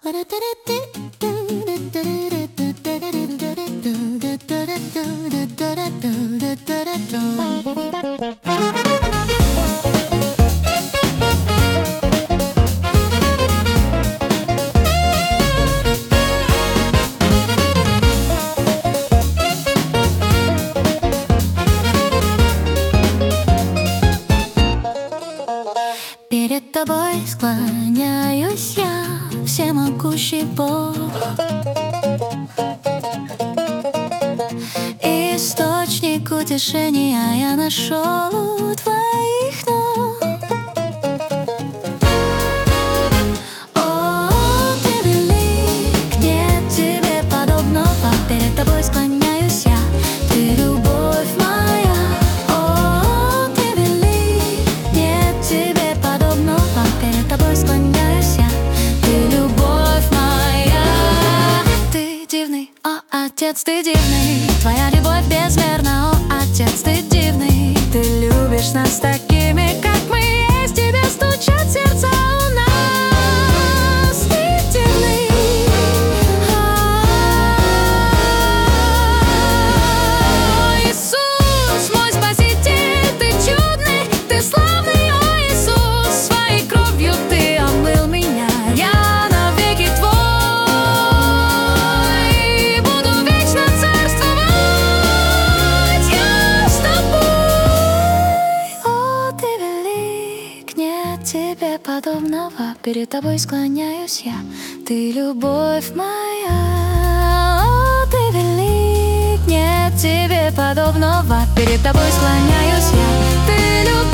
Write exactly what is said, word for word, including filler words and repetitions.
Перед тобой склоняюсь я, всемогущий Бог, источник утешения я нашел у твоих ног. О, ты велик, нет тебе подобного. Перед тобой склоняюсь я, ты любовь моя. О, ты велик, нет тебе подобного. Перед тобой склоняюсь я, ты любовь моя. Ты дивный, о, Отец, ты дивный, твоя любовь безмерна, о, Отец, ты дивный. Ты любишь нас такими, как мы есть, тебе стучат сердца у нас. Ты дивный, о, Иисус, мой Спаситель, ты чудный, ты славный, о, Иисус. Своей кровью ты омыл меня, я навеки твой. Буду вечно царствовать я с тобой. О, ты велик, нет тебе подобного. Перед тобой склоняюсь я, ты любовь моя. О, ты велик, нет тебе подобного. Перед тобой склоняюсь я, ты любовь.